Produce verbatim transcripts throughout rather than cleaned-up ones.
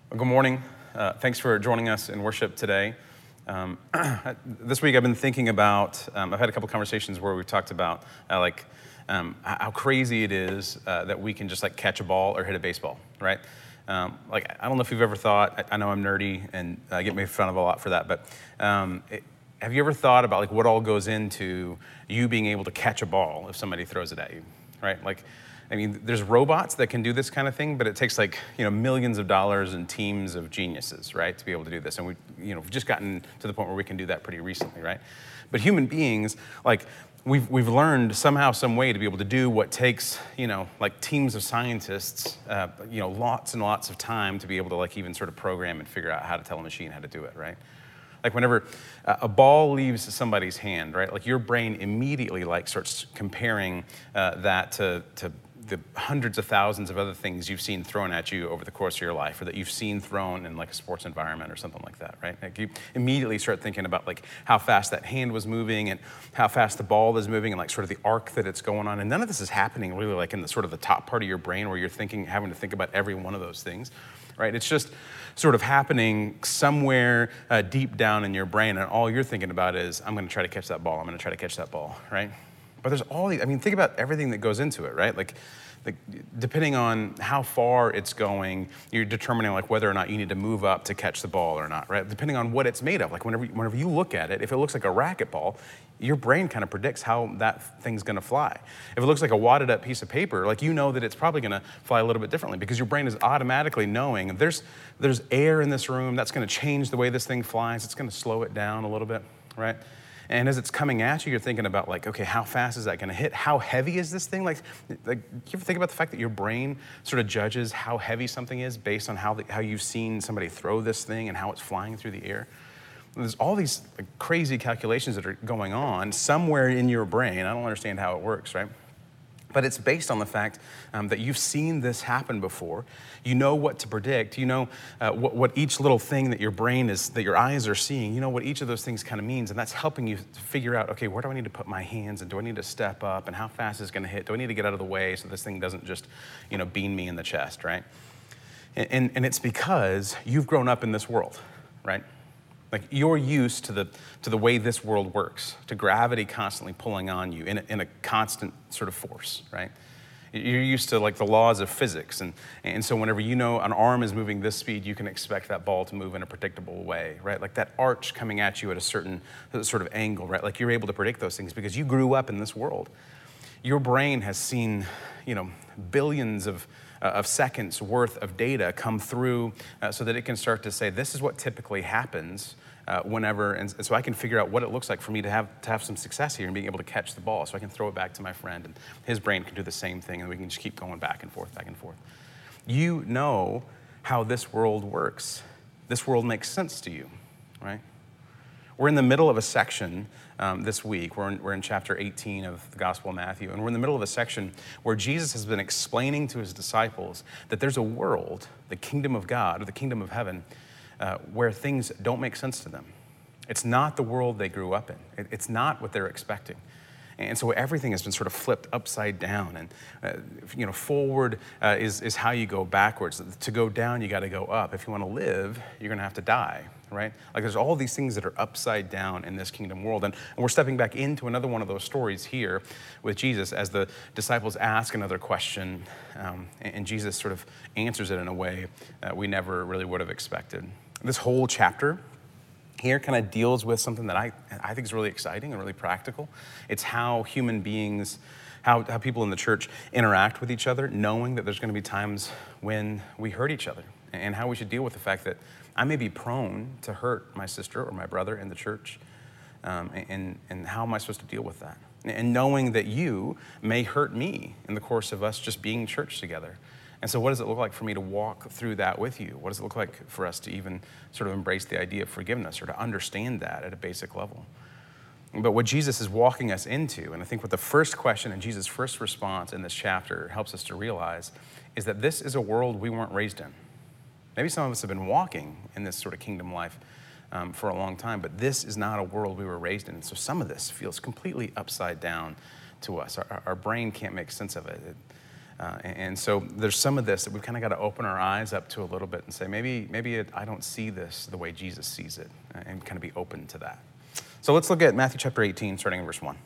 Well, good morning. Uh, thanks for joining us in worship today. Um, this week I've been thinking about, um, I've had a couple conversations where we've talked about uh, like um, how crazy it is uh, that we can just like catch a ball or hit a baseball, right? Um, like, I don't know if you've ever thought, I, I know I'm nerdy and I get made fun of a lot for that, but um, it, have you ever thought about like what all goes into you being able to catch a ball if somebody throws it at you, right? Like, I mean, there's robots that can do this kind of thing, but it takes like, you know, millions of dollars and teams of geniuses, right, to be able to do this. And we, you know, we've just gotten to the point where we can do that pretty recently, right? But human beings, like, we've we've learned somehow, some way to be able to do what takes, you know, like teams of scientists, uh, you know, lots and lots of time to be able to like even sort of program and figure out how to tell a machine how to do it, right? Like whenever a ball leaves somebody's hand, right, like your brain immediately like starts comparing uh, that to to the hundreds of thousands of other things you've seen thrown at you over the course of your life, or that you've seen thrown in like a sports environment or something like that, right? Like you immediately start thinking about like how fast that hand was moving and how fast the ball is moving and like sort of the arc that it's going on. And none of this is happening really like in the sort of the top part of your brain where you're thinking, having to think about every one of those things, right? It's just sort of happening somewhere uh, deep down in your brain, and all you're thinking about is, I'm gonna try to catch that ball, I'm gonna try to catch that ball, right? But there's all these, I mean, think about everything that goes into it, right? Like, like, depending on how far it's going, you're determining like whether or not you need to move up to catch the ball or not, right? Depending on what it's made of. Like whenever, whenever you look at it, if it looks like a racquetball, your brain kind of predicts how that thing's gonna fly. If it looks like a wadded up piece of paper, like you know that it's probably gonna fly a little bit differently because your brain is automatically knowing there's, there's air in this room, that's gonna change the way this thing flies, it's gonna slow it down a little bit, right? And as it's coming at you, you're thinking about like, okay, how fast is that gonna hit? How heavy is this thing? Like, like you ever think about the fact that your brain sort of judges how heavy something is based on how, the, how you've seen somebody throw this thing and how it's flying through the air? There's all these like, crazy calculations that are going on somewhere in your brain. I don't understand how it works, right? But it's based on the fact um, that you've seen this happen before. You know what to predict. You know uh, what, what each little thing that your brain is, that your eyes are seeing, you know what each of those things kind of means. And that's helping you figure out, okay, where do I need to put my hands? And do I need to step up? And how fast is it going to hit? Do I need to get out of the way so this thing doesn't just, you know, bean me in the chest, right? And, and, and it's because you've grown up in this world, right? Like you're used to the to the way this world works, to gravity constantly pulling on you in a, in a constant sort of force, right? You're used to like the laws of physics, and and so whenever you know an arm is moving this speed, you can expect that ball to move in a predictable way, right? Like that arch coming at you at a certain sort of angle, right? Like you're able to predict those things because you grew up in this world. Your brain has seen, you know, billions of uh, of seconds worth of data come through uh, so that it can start to say, this is what typically happens uh, whenever, and, and so I can figure out what it looks like for me to have to have some success here and being able to catch the ball so I can throw it back to my friend, and his brain can do the same thing, and we can just keep going back and forth, back and forth. You know how this world works. This world makes sense to you, right? We're in the middle of a section um, this week. We're in, we're in chapter eighteen of the Gospel of Matthew, and we're in the middle of a section where Jesus has been explaining to his disciples that there's a world, the kingdom of God, or the kingdom of heaven, uh, where things don't make sense to them. It's not the world they grew up in. It, it's not what they're expecting. And so everything has been sort of flipped upside down. And, uh, you know, forward uh, is, is how you go backwards. To go down, you got to go up. If you want to live, you're going to have to die, right? Like there's all these things that are upside down in this kingdom world. And, and we're stepping back into another one of those stories here with Jesus as the disciples ask another question. Um, and, and Jesus sort of answers it in a way that we never really would have expected. This whole chapter here kind of deals with something that I, I think is really exciting and really practical. It's how human beings, how, how people in the church interact with each other, knowing that there's going to be times when we hurt each other, and how we should deal with the fact that I may be prone to hurt my sister or my brother in the church, um, and, and how am I supposed to deal with that? And knowing that you may hurt me in the course of us just being church together. And so what does it look like for me to walk through that with you? What does it look like for us to even sort of embrace the idea of forgiveness or to understand that at a basic level? But what Jesus is walking us into, and I think what the first question and Jesus' first response in this chapter helps us to realize, is that this is a world we weren't raised in. Maybe some of us have been walking in this sort of kingdom life um, for a long time, but this is not a world we were raised in. And so some of this feels completely upside down to us. Our, our brain can't make sense of it. it Uh, and, and so there's some of this that we've kind of got to open our eyes up to a little bit and say, maybe, maybe it, I don't see this the way Jesus sees it, and kind of be open to that. So let's look at Matthew chapter eighteen, starting in verse one.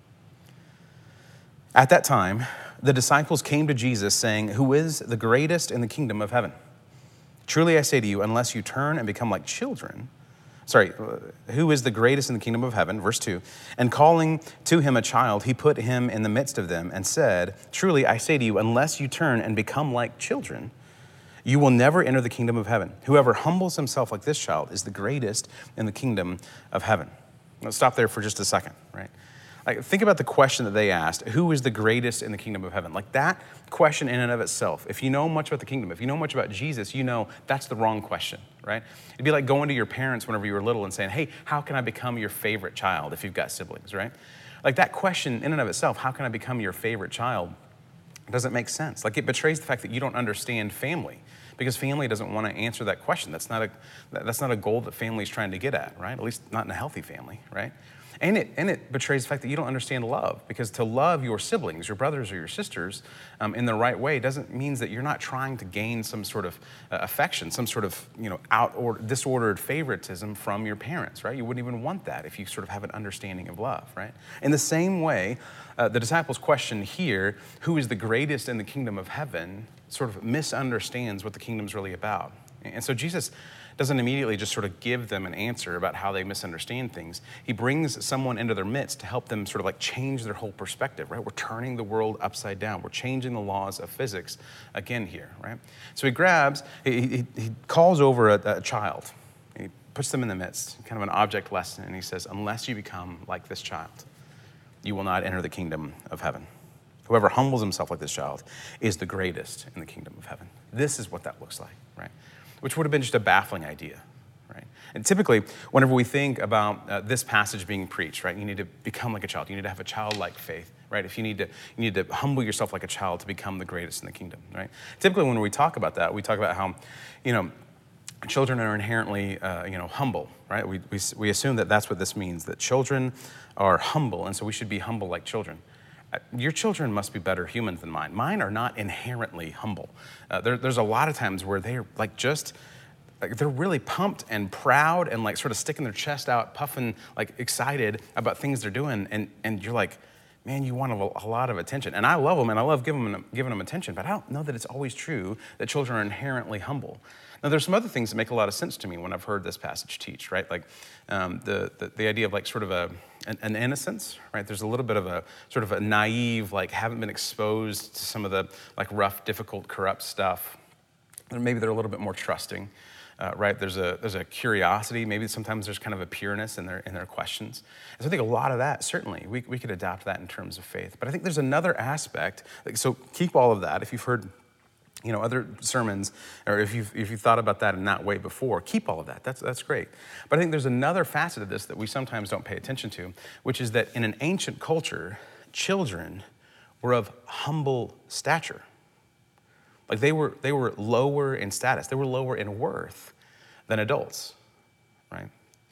At that time, the disciples came to Jesus saying, "Who is the greatest in the kingdom of heaven? Truly I say to you, unless you turn and become like children," sorry, "who is the greatest in the kingdom of heaven?" Verse two, "And calling to him a child, he put him in the midst of them and said, Truly I say to you, unless you turn and become like children, you will never enter the kingdom of heaven. Whoever humbles himself like this child is the greatest in the kingdom of heaven." Let's stop there for just a second, right? Like, think about the question that they asked, who is the greatest in the kingdom of heaven? Like, that question in and of itself, if you know much about the kingdom, if you know much about Jesus, you know that's the wrong question, right? It'd be like going to your parents whenever you were little and saying, "Hey, how can I become your favorite child?" if you've got siblings, right? Like, that question in and of itself, how can I become your favorite child, doesn't make sense. Like, it betrays the fact that you don't understand family, because family doesn't want to answer that question. That's not a that's not a goal that family's trying to get at, right? At least not in a healthy family, right? And it and it betrays the fact that you don't understand love, because to love your siblings, your brothers or your sisters, um, in the right way doesn't means that you're not trying to gain some sort of uh, affection, some sort of you know out or disordered favoritism from your parents, right? You wouldn't even want that if you sort of have an understanding of love, right? In the same way, uh, the disciples' question here, "Who is the greatest in the kingdom of heaven?" sort of misunderstands what the kingdom's really about. And so Jesus doesn't immediately just sort of give them an answer about how they misunderstand things. He brings someone into their midst to help them sort of like change their whole perspective, right? We're turning the world upside down. We're changing the laws of physics again here, right? So he grabs, he, he, he calls over a, a child. He puts them in the midst, kind of an object lesson, and he says, "Unless you become like this child, you will not enter the kingdom of heaven. Whoever humbles himself like this child is the greatest in the kingdom of heaven." This is what that looks like, right? Which would have been just a baffling idea, right? And typically, whenever we think about uh, this passage being preached, right, you need to become like a child. You need to have a childlike faith, right? If you need to, you need to humble yourself like a child to become the greatest in the kingdom, right? Typically, when we talk about that, we talk about how, you know, children are inherently, uh, you know, humble, right? We, we we assume that that's what this means, that children are humble, and so we should be humble like children. Your children must be better humans than mine. Mine are not inherently humble. Uh, there, there's a lot of times where they're like just, like they're really pumped and proud and like sort of sticking their chest out, puffing, like excited about things they're doing. And, and you're like, man, you want a, a lot of attention. And I love them and I love giving them, giving them attention, but I don't know that it's always true that children are inherently humble. Now, there's some other things that make a lot of sense to me when I've heard this passage teach, right? Like um, the, the the idea of like sort of a an, an innocence, right? There's a little bit of a sort of a naive, like haven't been exposed to some of the like rough, difficult, corrupt stuff. Or maybe they're a little bit more trusting, uh, right? There's a there's a curiosity. Maybe sometimes there's kind of a pureness in their in their questions. And so I think a lot of that, certainly, we we could adopt that in terms of faith. But I think there's another aspect. Like, so keep all of that. If you've heard, you know, other sermons, or if you've, if you've thought about that in that way before, keep all of that. That's, that's great. But I think there's another facet of this that we sometimes don't pay attention to, which is that in an ancient culture, children were of humble stature. Like they were, they were lower in status. They were lower in worth than adults, right?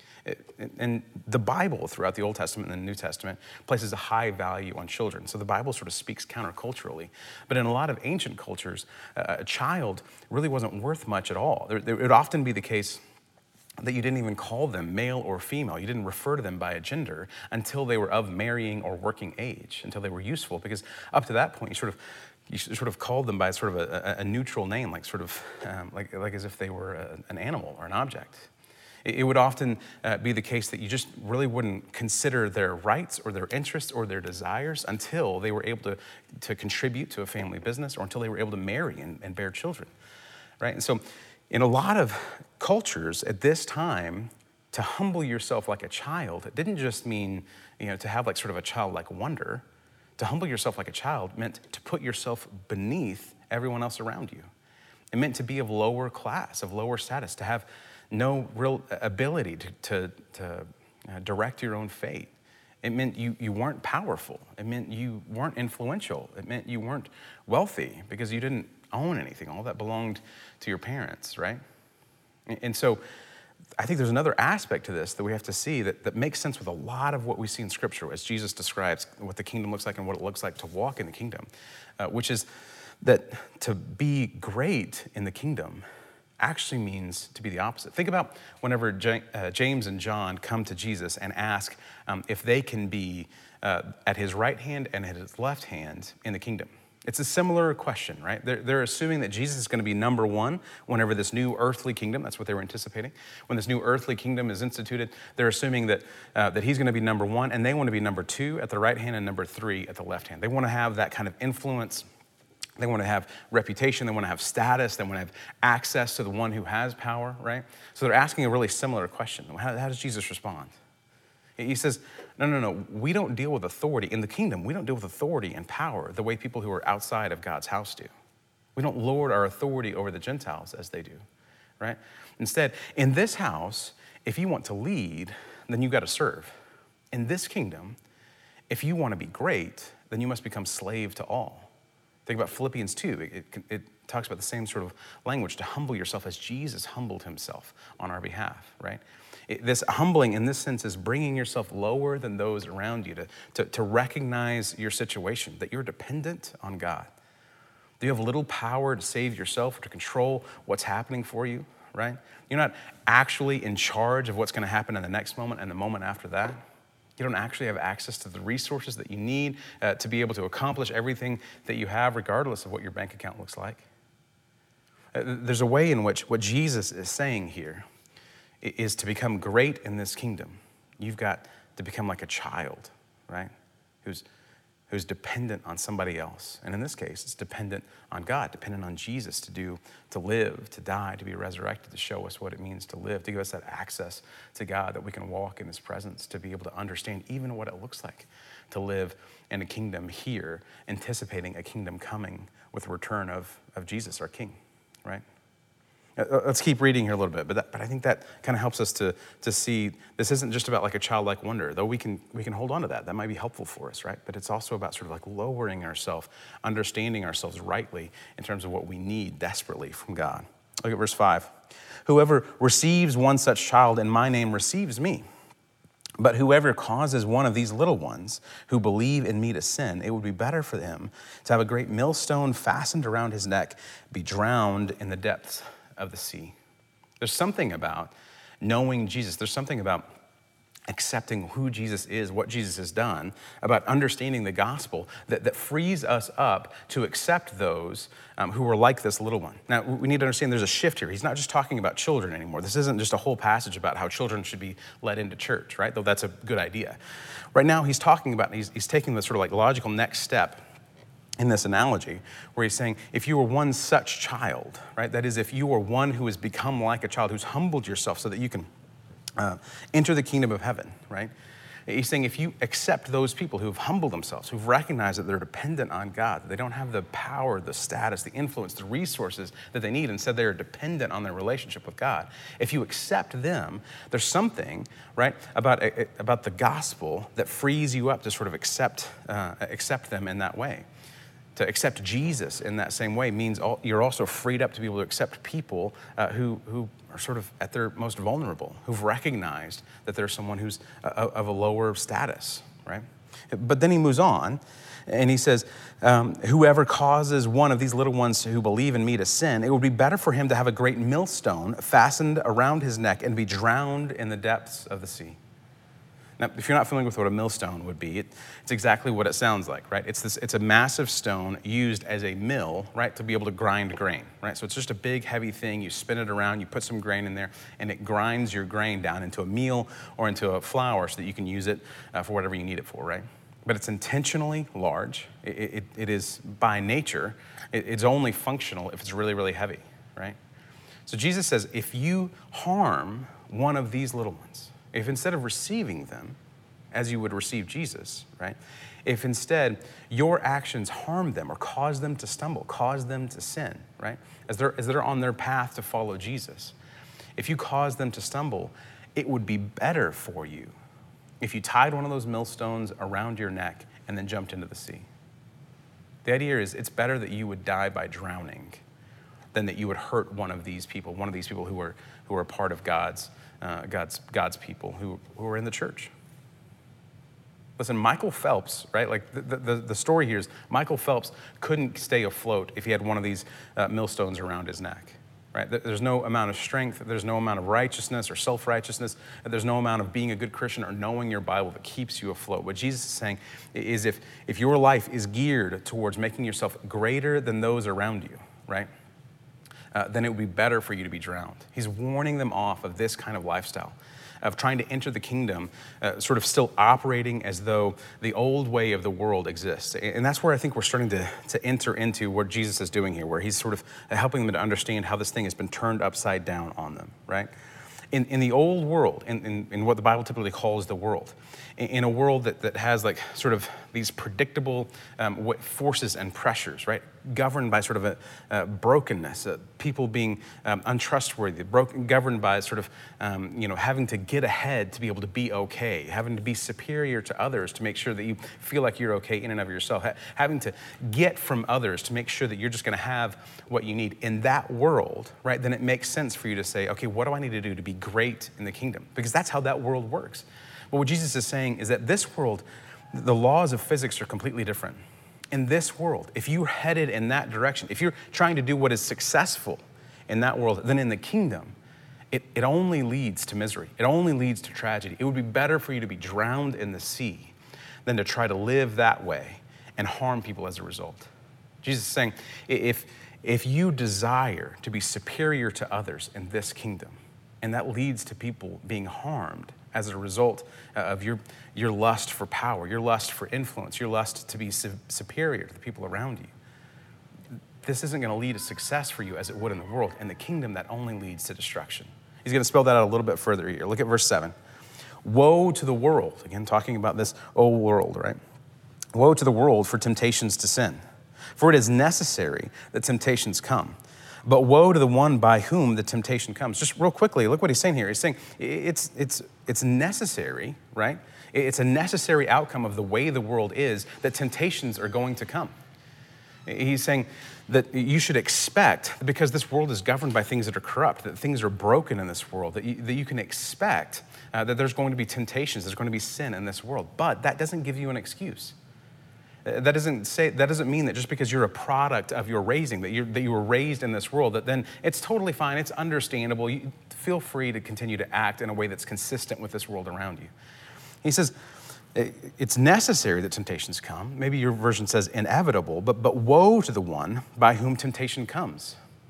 And the Bible throughout the Old Testament and the New Testament places a high value on children. So the Bible sort of speaks counterculturally. But in a lot of ancient cultures, a child really wasn't worth much at all. It would often be the case that you didn't even call them male or female. You didn't refer to them by a gender until they were of marrying or working age, until they were useful. Because up to that point, you sort of you sort of called them by sort of a, a neutral name, like sort of um, like like as if they were a, an animal or an object. It would often uh, be the case that you just really wouldn't consider their rights or their interests or their desires until they were able to, to contribute to a family business or until they were able to marry and, and bear children, right? And so in a lot of cultures at this time, to humble yourself like a child, it didn't just mean, you know, to have like sort of a childlike wonder. To humble yourself like a child meant to put yourself beneath everyone else around you. It meant to be of lower class, of lower status, to have no real ability to, to, to uh, direct your own fate. It meant you, you weren't powerful. It meant you weren't influential. It meant you weren't wealthy because you didn't own anything. All that belonged to your parents, right? And, and so I think there's another aspect to this that we have to see that, that makes sense with a lot of what we see in Scripture as Jesus describes what the kingdom looks like and what it looks like to walk in the kingdom, uh, which is that to be great in the kingdom actually means to be the opposite. Think about whenever J- uh, James and John come to Jesus and ask um, if they can be uh, at his right hand and at his left hand in the kingdom. It's a similar question, right? They're, they're assuming that Jesus is going to be number one whenever this new earthly kingdom, that's what they were anticipating, when this new earthly kingdom is instituted, they're assuming that, uh, that he's going to be number one, and they want to be number two at the right hand and number three at the left hand. They want to have that kind of influence. They want to have reputation. They want to have status. They want to have access to the one who has power, right? So they're asking a really similar question. How, how does Jesus respond? He says, no, no, no, we don't deal with authority. In the kingdom, we don't deal with authority and power the way people who are outside of God's house do. We don't lord our authority over the Gentiles as they do, right? Instead, in this house, if you want to lead, then you got to serve. In this kingdom, if you want to be great, then you must become slave to all. Think about Philippians two. It, it, it talks about the same sort of language, to humble yourself as Jesus humbled himself on our behalf, right? It, this humbling in this sense is bringing yourself lower than those around you, to, to, to recognize your situation, that you're dependent on God. Do you have little power to save yourself or to control what's happening for you, right? You're not actually in charge of what's going to happen in the next moment and the moment after that. You don't actually have access to the resources that you need uh, to be able to accomplish everything that you have, regardless of what your bank account looks like. Uh, there's a way in which what Jesus is saying here is to become great in this kingdom. You've got to become like a child, right? Who's who's dependent on somebody else. And in this case, it's dependent on God, dependent on Jesus to do, to live, to die, to be resurrected, to show us what it means to live, to give us that access to God, that we can walk in his presence, to be able to understand even what it looks like to live in a kingdom here, anticipating a kingdom coming with the return of, of Jesus, our King, right? Let's keep reading here a little bit, but that, but I think that kind of helps us to, to see this isn't just about like a childlike wonder, though we can we can hold on to that. That might be helpful for us, right? But it's also about sort of like lowering ourselves, understanding ourselves rightly in terms of what we need desperately from God. Look at verse five. Whoever receives one such child in my name receives me. But whoever causes one of these little ones who believe in me to sin, it would be better for him to have a great millstone fastened around his neck, be drowned in the depths of the sea. There's something about knowing Jesus. There's something about accepting who Jesus is, what Jesus has done, about understanding the gospel that, that frees us up to accept those um, who are like this little one. Now, we need to understand there's a shift here. He's not just talking about children anymore. This isn't just a whole passage about how children should be led into church, right? Though that's a good idea. Right now, he's talking about, he's, he's taking the sort of like logical next step in this analogy, where he's saying, if you were one such child, right? That is, if you are one who has become like a child, who's humbled yourself so that you can uh, enter the kingdom of heaven, right? He's saying, if you accept those people who've humbled themselves, who've recognized that they're dependent on God, that they don't have the power, the status, the influence, the resources that they need, instead they are dependent on their relationship with God. If you accept them, there's something, right, about, about the gospel that frees you up to sort of accept, uh, accept them in that way. To accept Jesus in that same way means all, you're also freed up to be able to accept people uh, who, who are sort of at their most vulnerable, who've recognized that there's someone who's uh, of a lower status, right? But then he moves on and he says, um, whoever causes one of these little ones who believe in me to sin, it would be better for him to have a great millstone fastened around his neck and be drowned in the depths of the sea. Now, if you're not familiar with what a millstone would be, it, it's exactly what it sounds like, right? It's this. It's a massive stone used as a mill, right, to be able to grind grain, right? So it's just a big, heavy thing. You spin it around, you put some grain in there, and it grinds your grain down into a meal or into a flour so that you can use it uh, for whatever you need it for, right? But it's intentionally large. It, it, it is, by nature, it, it's only functional if it's really, really heavy, right? So Jesus says, if you harm one of these little ones, if instead of receiving them as you would receive Jesus, right? If instead your actions harm them or cause them to stumble, cause them to sin, right? As they're, as they're on their path to follow Jesus, if you cause them to stumble, it would be better for you if you tied one of those millstones around your neck and then jumped into the sea. The idea is it's better that you would die by drowning than that you would hurt one of these people, one of these people who are, who are part of God's Uh, God's God's people who, who are in the church. Listen, Michael Phelps, right? Like the, the, the story here is Michael Phelps couldn't stay afloat if he had one of these uh, millstones around his neck, right? There's no amount of strength, there's no amount of righteousness or self-righteousness, there's no amount of being a good Christian or knowing your Bible that keeps you afloat. What Jesus is saying is if, if your life is geared towards making yourself greater than those around you, right? Uh, then it would be better for you to be drowned. He's warning them off of this kind of lifestyle, of trying to enter the kingdom, uh, sort of still operating as though the old way of the world exists. And that's where I think we're starting to, to enter into what Jesus is doing here, where he's sort of helping them to understand how this thing has been turned upside down on them, right? In, in the old world, in, in, in what the Bible typically calls the world, in, in a world that, that has like sort of these predictable um, forces and pressures, right? Governed by sort of a, a brokenness, uh, people being um, untrustworthy, broken, governed by sort of, um, you know, having to get ahead to be able to be okay, having to be superior to others to make sure that you feel like you're okay in and of yourself, ha- having to get from others to make sure that you're just gonna have what you need. In that world, right, then it makes sense for you to say, okay, what do I need to do to be great in the kingdom? Because that's how that world works. But what Jesus is saying is that this world, the laws of physics are completely different. In this world, if you're headed in that direction, if you're trying to do what is successful in that world, then in the kingdom, it, it only leads to misery. It only leads to tragedy. It would be better for you to be drowned in the sea than to try to live that way and harm people as a result. Jesus is saying, if, if you desire to be superior to others in this kingdom, and that leads to people being harmed as a result of your, your lust for power, your lust for influence, your lust to be su- superior to the people around you, this isn't going to lead to success for you as it would in the world. In the kingdom, that only leads to destruction. He's going to spell that out a little bit further here. Look at verse seven. Woe to the world. Again, talking about this old world, right? Woe to the world for temptations to sin. For it is necessary that temptations come. But woe to the one by whom the temptation comes. Just real quickly, look what he's saying here. He's saying it's, it's, it's necessary, right? It's a necessary outcome of the way the world is that temptations are going to come. He's saying that you should expect, because this world is governed by things that are corrupt, that things are broken in this world, that you, that you can expect uh, that there's going to be temptations, there's going to be sin in this world. But that doesn't give you an excuse. That doesn't say, that doesn't mean that just because you're a product of your raising, that, you're, that you were raised in this world, that then it's totally fine, it's understandable. You feel free to continue to act in a way that's consistent with this world around you. He says, it's necessary that temptations come. Maybe your version says inevitable, but, but woe to the one by whom temptation comes.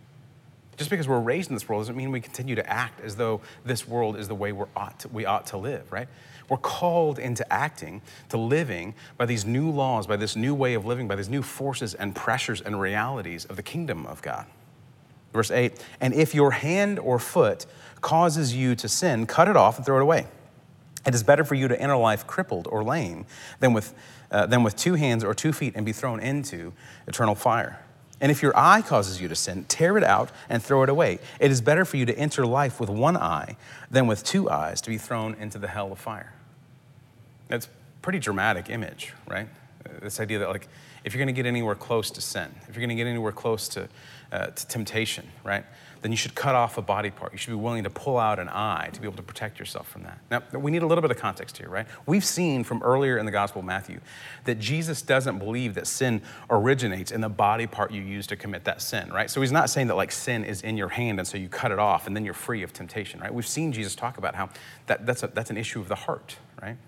Just because we're raised in this world doesn't mean we continue to act as though this world is the way we ought to, we ought to live, right? We're called into acting, to living by these new laws, by this new way of living, by these new forces and pressures and realities of the kingdom of God. Verse eight, and if your hand or foot causes you to sin, cut it off and throw it away. It is better for you to enter life crippled or lame than with, uh, than with two hands or two feet and be thrown into eternal fire. And if your eye causes you to sin, tear it out and throw it away. It is better for you to enter life with one eye than with two eyes to be thrown into the hell of fire. That's a pretty dramatic image, right? This idea that like, if you're gonna get anywhere close to sin, if you're gonna get anywhere close to, uh, to temptation, right? Then you should cut off a body part. You should be willing to pull out an eye to be able to protect yourself from that. Now, we need a little bit of context here, right? We've seen from earlier in the Gospel of Matthew that Jesus doesn't believe that sin originates in the body part you use to commit that sin, right? So he's not saying that like sin is in your hand and so you cut it off and then you're free of temptation, right? We've seen Jesus talk about how that, that's, a, that's an issue of the heart, right?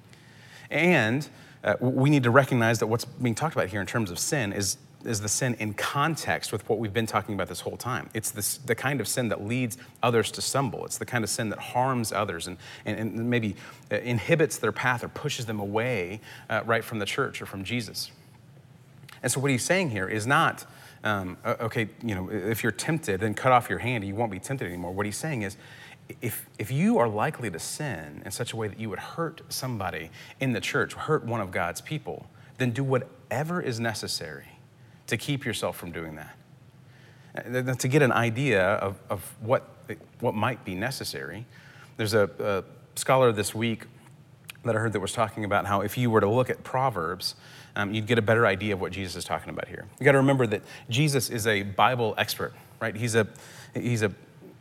And uh, we need to recognize that what's being talked about here in terms of sin is is the sin in context with what we've been talking about this whole time. It's this, the kind of sin that leads others to stumble. It's the kind of sin that harms others and, and, and maybe inhibits their path or pushes them away uh, right from the church or from Jesus. And so what he's saying here is not, um, okay, you know, if you're tempted, then cut off your hand and you won't be tempted anymore. What he's saying is, if, if you are likely to sin in such a way that you would hurt somebody in the church, hurt one of God's people, then do whatever is necessary to keep yourself from doing that. To get an idea of, of what, what might be necessary, there's a, a scholar this week that I heard that was talking about how if you were to look at Proverbs, um, you'd get a better idea of what Jesus is talking about here. You got to remember that Jesus is a Bible expert, right? He's a, he's a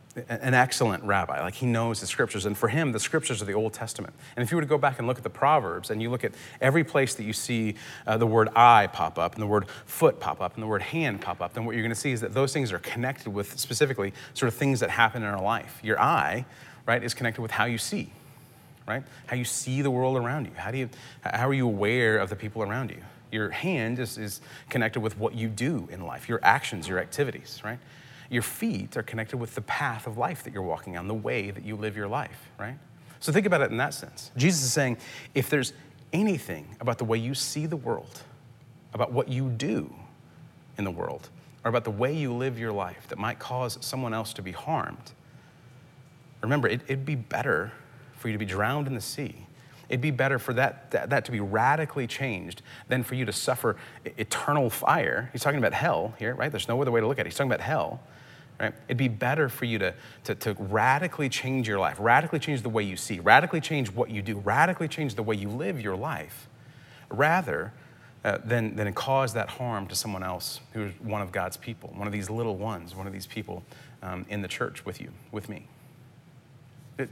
an excellent rabbi. Like he knows the scriptures. And for him, the scriptures are the Old Testament. And if you were to go back and look at the Proverbs and you look at every place that you see uh, the word eye pop up and the word foot pop up and the word hand pop up, then what you're going to see is that those things are connected with specifically sort of things that happen in our life. Your eye, right, is connected with how you see, right? How you see the world around you. How do you, how are you aware of the people around you? Your hand is, is connected with what you do in life, your actions, your activities, right? Your feet are connected with the path of life that you're walking on, the way that you live your life, right? So think about it in that sense. Jesus is saying, if there's anything about the way you see the world, about what you do in the world, or about the way you live your life that might cause someone else to be harmed, remember, it, it'd be better for you to be drowned in the sea. It'd be better for that, that, that to be radically changed than for you to suffer eternal fire. He's talking about hell here, right? There's no other way to look at it. He's talking about hell. Right? It'd be better for you to, to, to radically change your life, radically change the way you see, radically change what you do, radically change the way you live your life, rather uh, than, than cause that harm to someone else who's one of God's people, one of these little ones, one of these people um, in the church with you, with me. It,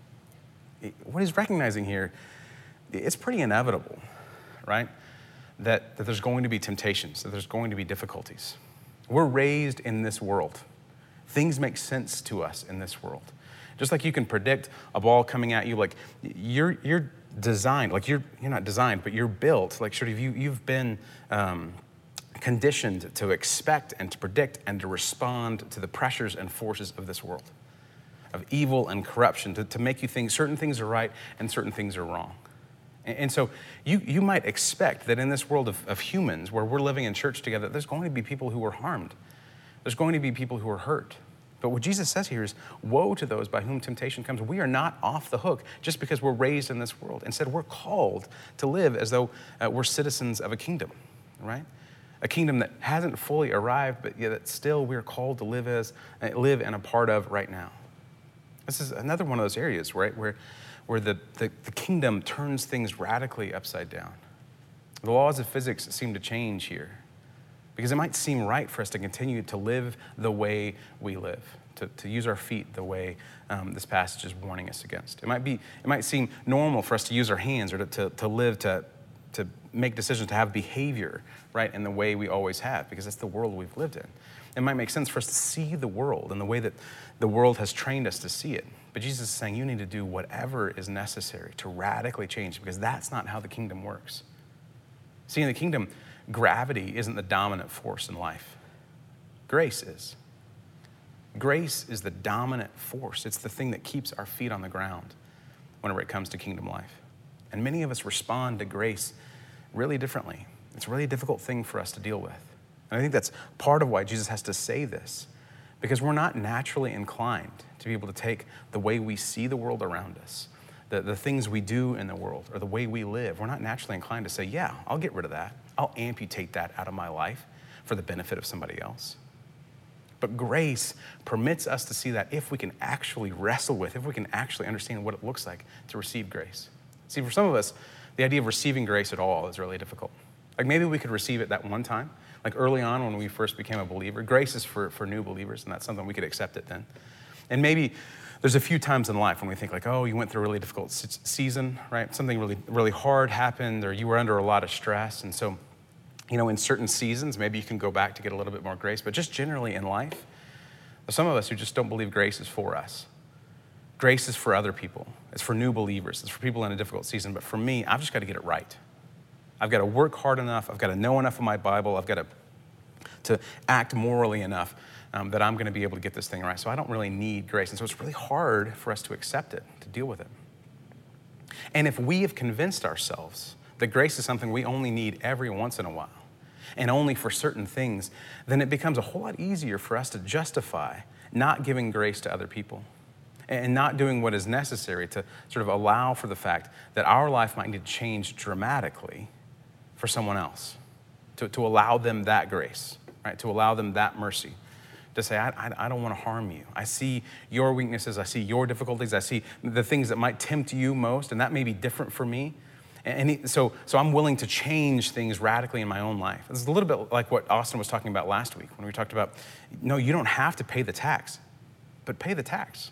it, what he's recognizing here, it's pretty inevitable, right? That, that there's going to be temptations, that there's going to be difficulties. We're raised in this world. Things make sense to us in this world. Just like you can predict a ball coming at you, like you're you're designed, like you're you're not designed, but you're built, like sort of you you've been um, conditioned to expect and to predict and to respond to the pressures and forces of this world, of evil and corruption, to, to make you think certain things are right and certain things are wrong. And, and so you you might expect that in this world of, of humans, where we're living in church together, there's going to be people who are harmed. There's going to be people who are hurt. But what Jesus says here is, woe to those by whom temptation comes. We are not off the hook just because we're raised in this world. Instead, we're called to live as though uh, we're citizens of a kingdom, right? A kingdom that hasn't fully arrived, but yet that still we're called to live as, uh, live and a part of right now. This is another one of those areas, right, where, where the, the, the kingdom turns things radically upside down. The laws of physics seem to change here, because it might seem right for us to continue to live the way we live, to, to use our feet the way um, this passage is warning us against. It might be, it might seem normal for us to use our hands or to, to, to live, to, to make decisions, to have behavior, right, in the way we always have, because that's the world we've lived in. It might make sense for us to see the world in the way that the world has trained us to see it. But Jesus is saying you need to do whatever is necessary to radically change, because that's not how the kingdom works. See, in the kingdom, gravity isn't the dominant force in life. Grace is. Grace is the dominant force. It's the thing that keeps our feet on the ground whenever it comes to kingdom life. And many of us respond to grace really differently. It's a really difficult thing for us to deal with. And I think that's part of why Jesus has to say this, because we're not naturally inclined to be able to take the way we see the world around us, the, the things we do in the world, or the way we live. We're not naturally inclined to say, yeah, I'll get rid of that. I'll amputate that out of my life for the benefit of somebody else. But grace permits us to see that if we can actually wrestle with, if we can actually understand what it looks like to receive grace. See, for some of us, the idea of receiving grace at all is really difficult. Like maybe we could receive it that one time, like early on when we first became a believer. Grace is for, for new believers, and that's something we could accept it then. And maybe there's a few times in life when we think like, oh, you went through a really difficult season, right? Something really, really hard happened, or you were under a lot of stress. And so, you know, in certain seasons, maybe you can go back to get a little bit more grace. But just generally in life, there's some of us who just don't believe grace is for us. Grace is for other people. It's for new believers. It's for people in a difficult season. But for me, I've just got to get it right. I've got to work hard enough. I've got to know enough of my Bible. I've got to, to act morally enough um, that I'm going to be able to get this thing right. So I don't really need grace. And so it's really hard for us to accept it, to deal with it. And if we have convinced ourselves that grace is something we only need every once in a while, and only for certain things, then it becomes a whole lot easier for us to justify not giving grace to other people and not doing what is necessary to sort of allow for the fact that our life might need to change dramatically for someone else, to, to allow them that grace, right? To allow them that mercy, to say, I, I, I don't want to harm you. I see your weaknesses. I see your difficulties. I see the things that might tempt you most, and that may be different for me. And he, so, so I'm willing to change things radically in my own life. It's a little bit like what Austin was talking about last week when we talked about, no, you don't have to pay the tax. but pay the tax.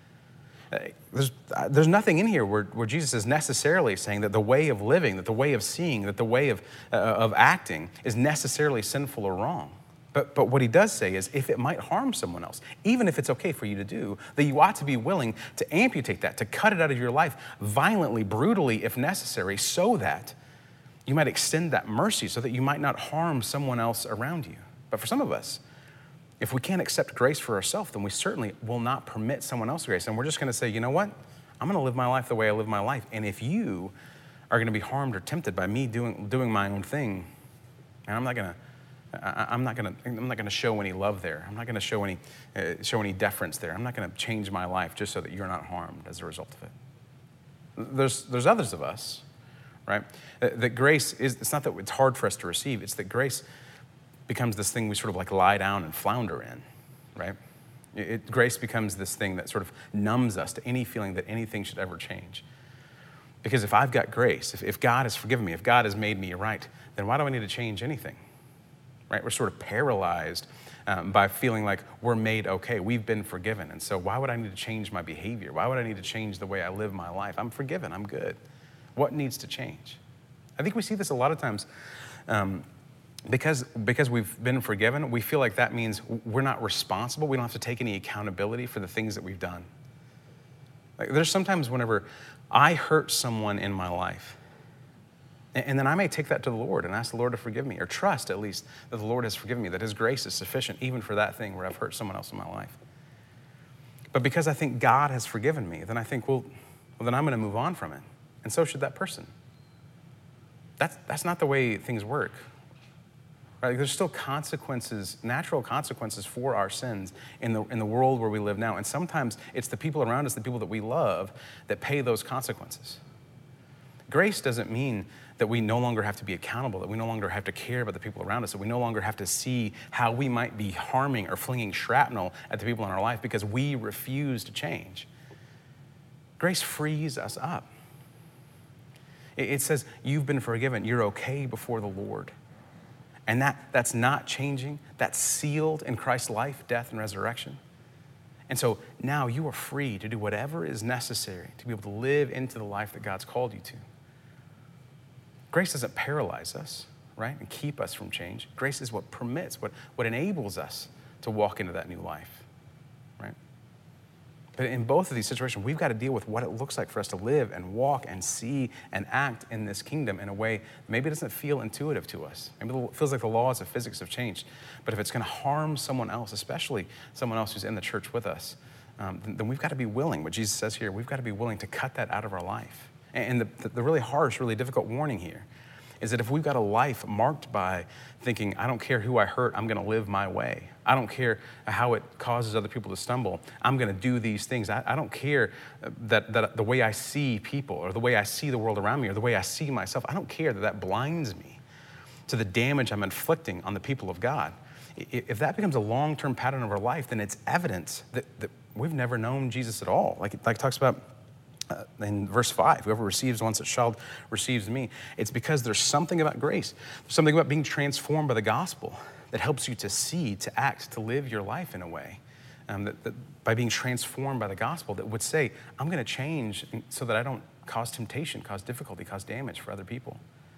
There's, there's nothing in here where, where Jesus is necessarily saying that the way of living, that the way of seeing, that the way of, uh, of acting is necessarily sinful or wrong. But, but what he does say is if it might harm someone else, even if it's okay for you to do, that you ought to be willing to amputate that, to cut it out of your life violently, brutally, if necessary, so that you might extend that mercy, so that you might not harm someone else around you. But for some of us, if we can't accept grace for ourselves, then we certainly will not permit someone else grace. And we're just going to say, you know what? I'm going to live my life the way I live my life. And if you are going to be harmed or tempted by me doing doing my own thing, and I'm not going to, I'm not going to, I'm not going to show any love there. I'm not going to show any uh, show any deference there. I'm not going to change my life just so that you're not harmed as a result of it. There's there's others of us, right? That, that grace is. It's not that it's hard for us to receive. It's that grace becomes this thing we sort of like lie down and flounder in, right? It, grace becomes this thing that sort of numbs us to any feeling that anything should ever change. Because if I've got grace, if, if God has forgiven me, if God has made me right, then why do I need to change anything, right? We're sort of paralyzed um, by feeling like we're made okay. We've been forgiven. And so why would I need to change my behavior? Why would I need to change the way I live my life? I'm forgiven. I'm good. What needs to change? I think we see this a lot of times. Um, Because, because we've been forgiven, we feel like that means we're not responsible. We don't have to take any accountability for the things that we've done. Like, there's sometimes whenever I hurt someone in my life, and, and then I may take that to the Lord and ask the Lord to forgive me, or trust at least that the Lord has forgiven me, that his grace is sufficient even for that thing where I've hurt someone else in my life. But because I think God has forgiven me, then I think, well, well then I'm going to move on from it. And so should that person. That's, that's not the way things work. Right? There's still consequences, natural consequences for our sins in the, in the world where we live now. And sometimes it's the people around us, the people that we love, that pay those consequences. Grace doesn't mean that we no longer have to be accountable, that we no longer have to care about the people around us, that we no longer have to see how we might be harming or flinging shrapnel at the people in our life because we refuse to change. Grace frees us up. It, it says, you've been forgiven. You're okay before the Lord. And that, that's not changing. That's sealed in Christ's life, death, and resurrection. And so now you are free to do whatever is necessary to be able to live into the life that God's called you to. Grace doesn't paralyze us, right, and keep us from change. Grace is what permits, what, what enables us to walk into that new life, right? But in both of these situations, we've got to deal with what it looks like for us to live and walk and see and act in this kingdom in a way that maybe doesn't feel intuitive to us. Maybe it feels like the laws of physics have changed. But if it's going to harm someone else, especially someone else who's in the church with us, um, then, then we've got to be willing, what Jesus says here, we've got to be willing to cut that out of our life. And the, the really harsh, really difficult warning here is that if we've got a life marked by thinking, I don't care who I hurt, I'm going to live my way. I don't care how it causes other people to stumble. I'm going to do these things. I, I don't care that, that the way I see people or the way I see the world around me or the way I see myself, I don't care that that blinds me to the damage I'm inflicting on the people of God. If that becomes a long-term pattern of our life, then it's evidence that, that we've never known Jesus at all. Like, like it talks about Uh, in verse five, whoever receives once a child receives me. It's because there's something about grace. There's something about being transformed by the gospel that helps you to see, to act, to live your life in a way. Um, that, that by being transformed by the gospel that would say, I'm going to change so that I don't cause temptation, cause difficulty, cause damage for other people.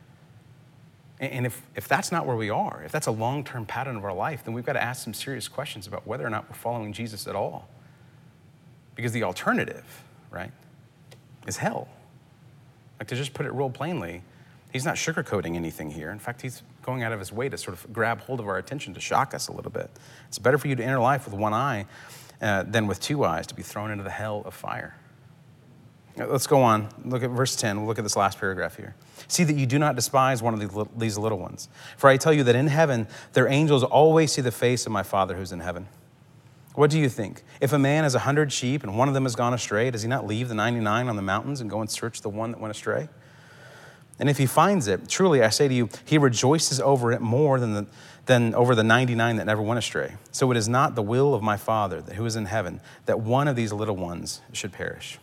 And, and if, if that's not where we are, if that's a long-term pattern of our life, then we've got to ask some serious questions about whether or not we're following Jesus at all. Because the alternative, right, is hell. Like, to just put it real plainly, he's not sugarcoating anything here. In fact, he's going out of his way to sort of grab hold of our attention, to shock us a little bit. It's better for you to enter life with one eye uh, than with two eyes, to be thrown into the hell of fire. Now, let's go on. Look at verse ten. We'll look at this last paragraph here. See that you do not despise one of these little ones. For I tell you that in heaven, their angels always see the face of my Father who's in heaven. What do you think? If a man has a hundred sheep and one of them has gone astray, does he not leave the ninety-nine on the mountains and go and search the one that went astray? And if he finds it, truly I say to you, he rejoices over it more than, the, than over the ninety-nine that never went astray. So it is not the will of my Father who is in heaven that one of these little ones should perish.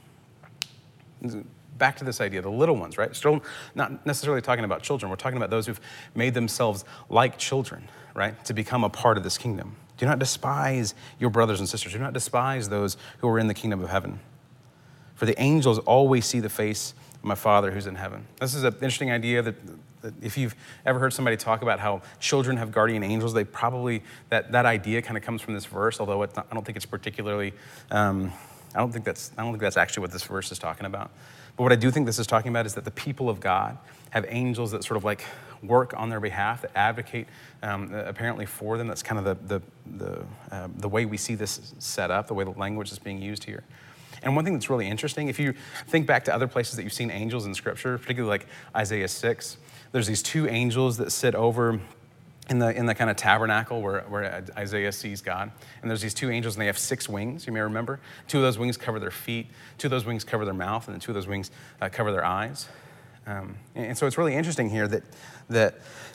Back to this idea, the little ones, right? Still not necessarily talking about children. We're talking about those who've made themselves like children, right? To become a part of this kingdom. Do not despise your brothers and sisters. Do not despise those who are in the kingdom of heaven. For the angels always see the face of my Father who's in heaven. This is an interesting idea that, that if you've ever heard somebody talk about how children have guardian angels, they probably, that, that idea kind of comes from this verse, although it's not, I don't think it's particularly, um, I don't think that's, I don't think that's actually what this verse is talking about. But what I do think this is talking about is that the people of God have angels that sort of like work on their behalf, that advocate um, apparently for them. That's kind of the, the, the, uh, the way we see this set up, the way the language is being used here. And one thing that's really interesting, if you think back to other places that you've seen angels in Scripture, particularly like Isaiah six, there's these two angels that sit over in the in the kind of tabernacle where, where Isaiah sees God. And there's these two angels, and they have six wings, you may remember. Two of those wings cover their feet, two of those wings cover their mouth, and then two of those wings uh, cover their eyes. Um, and, and so it's really interesting here that that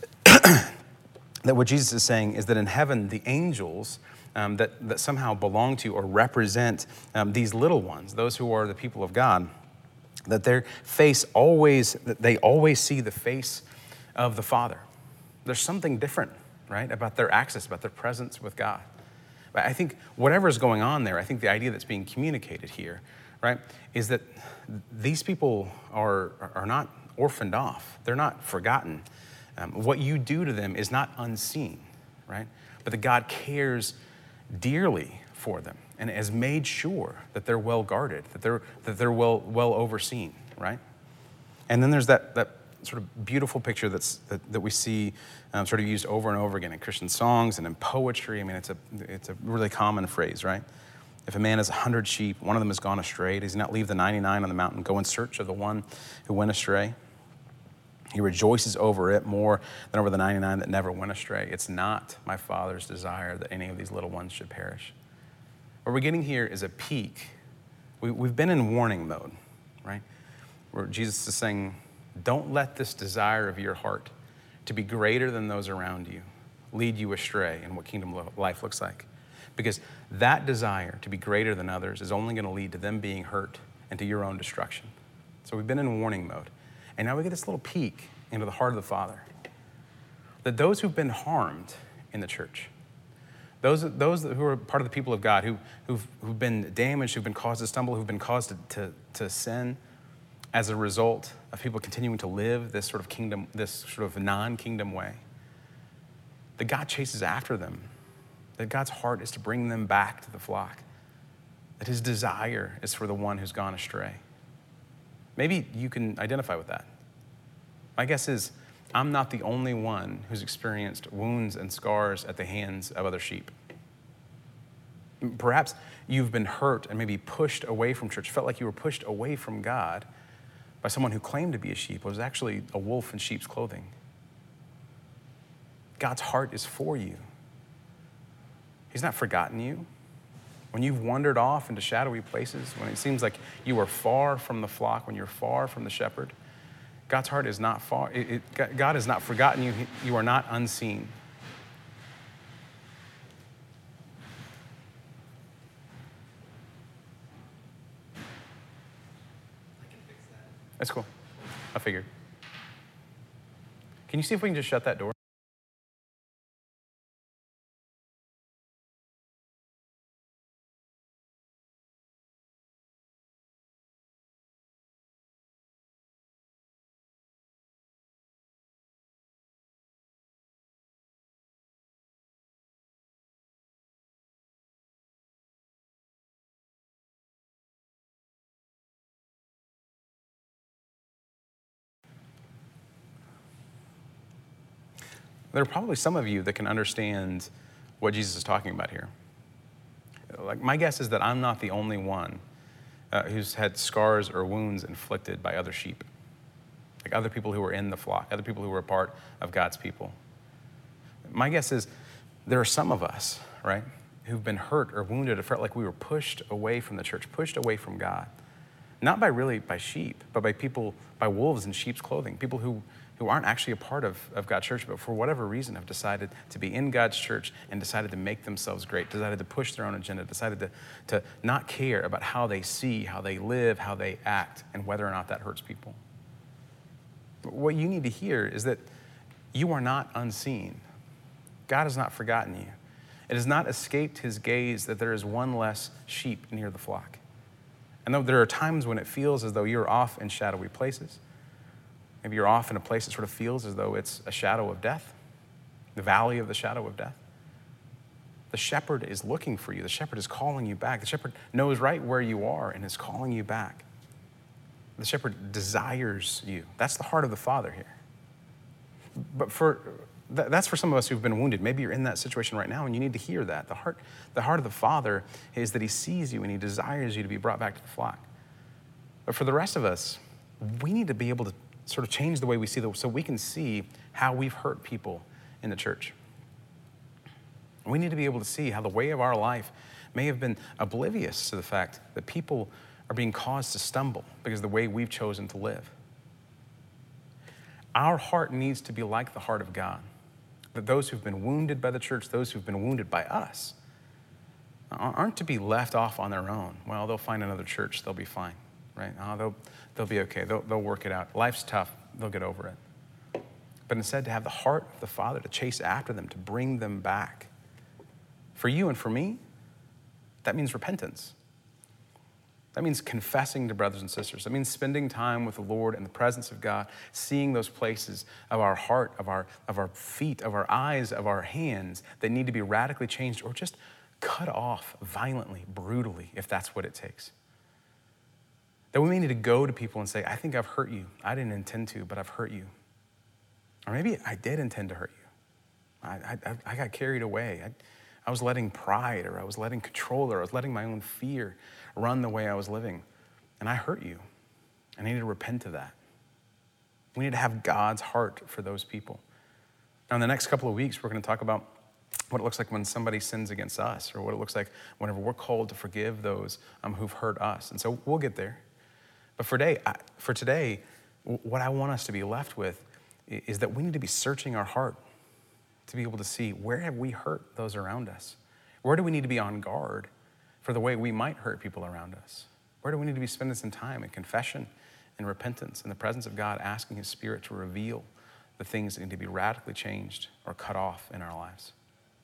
that what Jesus is saying is that in heaven, the angels Um, that, that somehow belong to or represent um, these little ones, those who are the people of God, that their face always, that they always see the face of the Father. There's something different, right, about their access, about their presence with God. But I think whatever's going on there, I think the idea that's being communicated here, right, is that these people are, are not orphaned off. They're not forgotten. Um, what you do to them is not unseen, right, but that God cares dearly for them and has made sure that they're well guarded, that they're that they're well well overseen, right? And then there's that that sort of beautiful picture that's that, that we see um, sort of used over and over again in Christian songs and in poetry. I mean, it's a it's a really common phrase, right? If a man has a hundred sheep, one of them has gone astray, does he not leave the ninety-nine on the mountain, go in search of the one who went astray? He rejoices over it more than over the ninety-nine that never went astray. It's not my Father's desire that any of these little ones should perish. What we're getting here is a peek. We, we've been in warning mode, right? Where Jesus is saying, don't let this desire of your heart to be greater than those around you lead you astray in what kingdom life looks like. Because that desire to be greater than others is only going to lead to them being hurt and to your own destruction. So we've been in warning mode. And now we get this little peek into the heart of the Father. That those who've been harmed in the church, those, those who are part of the people of God, who, who've, who've been damaged, who've been caused to stumble, who've been caused to, to, to sin as a result of people continuing to live this sort of kingdom, this sort of non-kingdom way, that God chases after them, that God's heart is to bring them back to the flock, that his desire is for the one who's gone astray. Maybe you can identify with that. My guess is I'm not the only one who's experienced wounds and scars at the hands of other sheep. Perhaps you've been hurt and maybe pushed away from church, felt like you were pushed away from God by someone who claimed to be a sheep, but was actually a wolf in sheep's clothing. God's heart is for you. He's not forgotten you. When you've wandered off into shadowy places, when it seems like you are far from the flock, when you're far from the shepherd, God's heart is not far. It, it, God has not forgotten you. You are not unseen. I can fix that. That's cool. I figured. Can you see if we can just shut that door? There are probably some of you that can understand what Jesus is talking about here. Like, my guess is that I'm not the only one uh, who's had scars or wounds inflicted by other sheep, like other people who are in the flock, other people who are a part of God's people. My guess is there are some of us, right, who've been hurt or wounded or felt like we were pushed away from the church, pushed away from God, not by really by sheep, but by people, by wolves in sheep's clothing, people who who aren't actually a part of, of God's church, but for whatever reason have decided to be in God's church and decided to make themselves great, decided to push their own agenda, decided to, to not care about how they see, how they live, how they act, and whether or not that hurts people. What you need to hear is that you are not unseen. God has not forgotten you. It has not escaped his gaze that there is one less sheep near the flock. And though there are times when it feels as though you're off in shadowy places, maybe you're off in a place that sort of feels as though it's a shadow of death, the valley of the shadow of death. The shepherd is looking for you. The shepherd is calling you back. The shepherd knows right where you are and is calling you back. The shepherd desires you. That's the heart of the Father here. But for that's for some of us who've been wounded. Maybe you're in that situation right now and you need to hear that. The heart, the heart of the Father is that he sees you and he desires you to be brought back to the flock. But for the rest of us, we need to be able to sort of change the way we see them so we can see how we've hurt people in the church. We need to be able to see how the way of our life may have been oblivious to the fact that people are being caused to stumble because of the way we've chosen to live. Our heart needs to be like the heart of God. That those who've been wounded by the church, those who've been wounded by us, aren't to be left off on their own. Well, they'll find another church, they'll be fine, right? Oh, they'll, they'll be okay, they'll, they'll work it out. Life's tough, they'll get over it. But instead to have the heart of the Father to chase after them, to bring them back. For you and for me, that means repentance. That means confessing to brothers and sisters. That means spending time with the Lord in the presence of God, seeing those places of our heart, of our, of our feet, of our eyes, of our hands that need to be radically changed or just cut off violently, brutally, if that's what it takes. That we may need to go to people and say, I think I've hurt you. I didn't intend to, but I've hurt you. Or maybe I did intend to hurt you. I, I, I got carried away. I, I was letting pride or I was letting control or I was letting my own fear run the way I was living. And I hurt you. I need to repent of that. We need to have God's heart for those people. Now, in the next couple of weeks, we're going to talk about what it looks like when somebody sins against us or what it looks like whenever we're called to forgive those um, who've hurt us. And so we'll get there. But for today, I, for today, what I want us to be left with is that we need to be searching our heart to be able to see where have we hurt those around us? Where do we need to be on guard for the way we might hurt people around us? Where do we need to be spending some time in confession and repentance in the presence of God, asking his Spirit to reveal the things that need to be radically changed or cut off in our lives?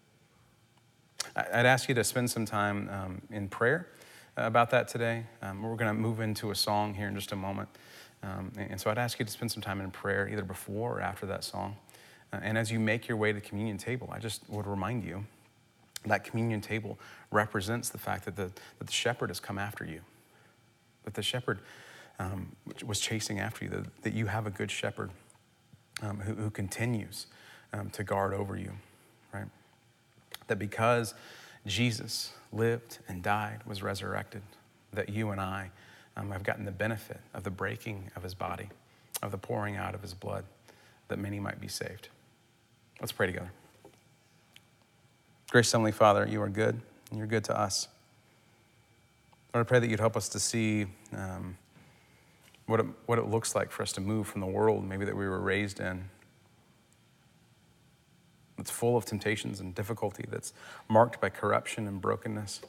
I'd ask you to spend some time um, in prayer about that today. Um, we're going to move into a song here in just a moment. Um, and so I'd ask you to spend some time in prayer either before or after that song. Uh, and as you make your way to the communion table, I just would remind you that communion table represents the fact that the, that the shepherd has come after you, that the shepherd um, was chasing after you, that, that you have a good shepherd um, who, who continues um, to guard over you, right? That because Jesus lived and died, was resurrected, that you and I um, have gotten the benefit of the breaking of his body, of the pouring out of his blood, that many might be saved. Let's pray together. Gracious Heavenly Father, you are good, and you're good to us. Lord, I pray that you'd help us to see um, what, it, what it looks like for us to move from the world maybe that we were raised in. It's full of temptations and difficulty, that's marked by corruption and brokenness,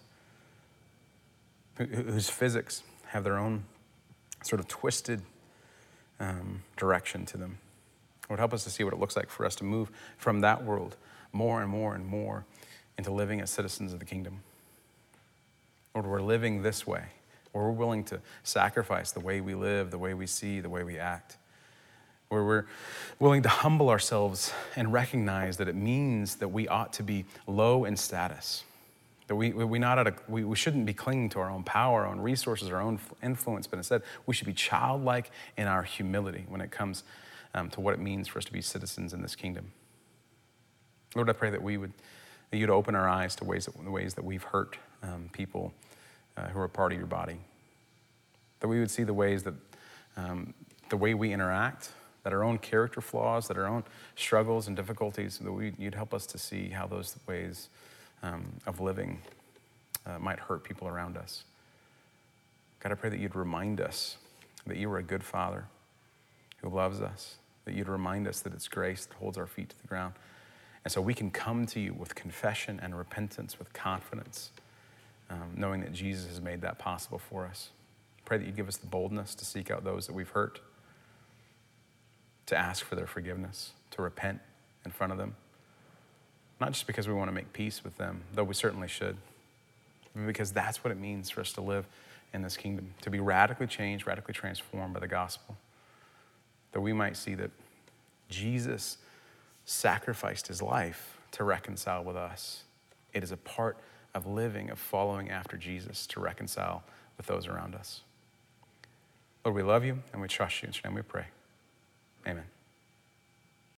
whose physics have their own sort of twisted um, direction to them. Lord, help us to see what it looks like for us to move from that world more and more and more into living as citizens of the kingdom. Lord, we're living this way, where we're willing to sacrifice the way we live, the way we see, the way we act, where we're willing to humble ourselves and recognize that it means that we ought to be low in status, that we, we, not at a, we, we shouldn't be clinging to our own power, our own resources, our own influence, but instead we should be childlike in our humility when it comes um, to what it means for us to be citizens in this kingdom. Lord, I pray that we would, that you'd open our eyes to ways that, the ways that we've hurt um, people uh, who are part of your body, that we would see the ways that um, the way we interact, that our own character flaws, that our own struggles and difficulties, that we, you'd help us to see how those ways um, of living uh, might hurt people around us. God, I pray that you'd remind us that you are a good Father who loves us, that you'd remind us that it's grace that holds our feet to the ground. And so we can come to you with confession and repentance, with confidence, um, knowing that Jesus has made that possible for us. Pray that you give us the boldness to seek out those that we've hurt, to ask for their forgiveness, to repent in front of them, not just because we want to make peace with them, though we certainly should, but because that's what it means for us to live in this kingdom, to be radically changed, radically transformed by the gospel, that we might see that Jesus sacrificed his life to reconcile with us. It is a part of living, of following after Jesus to reconcile with those around us. Lord, we love you and we trust you. In your name we pray. Amen.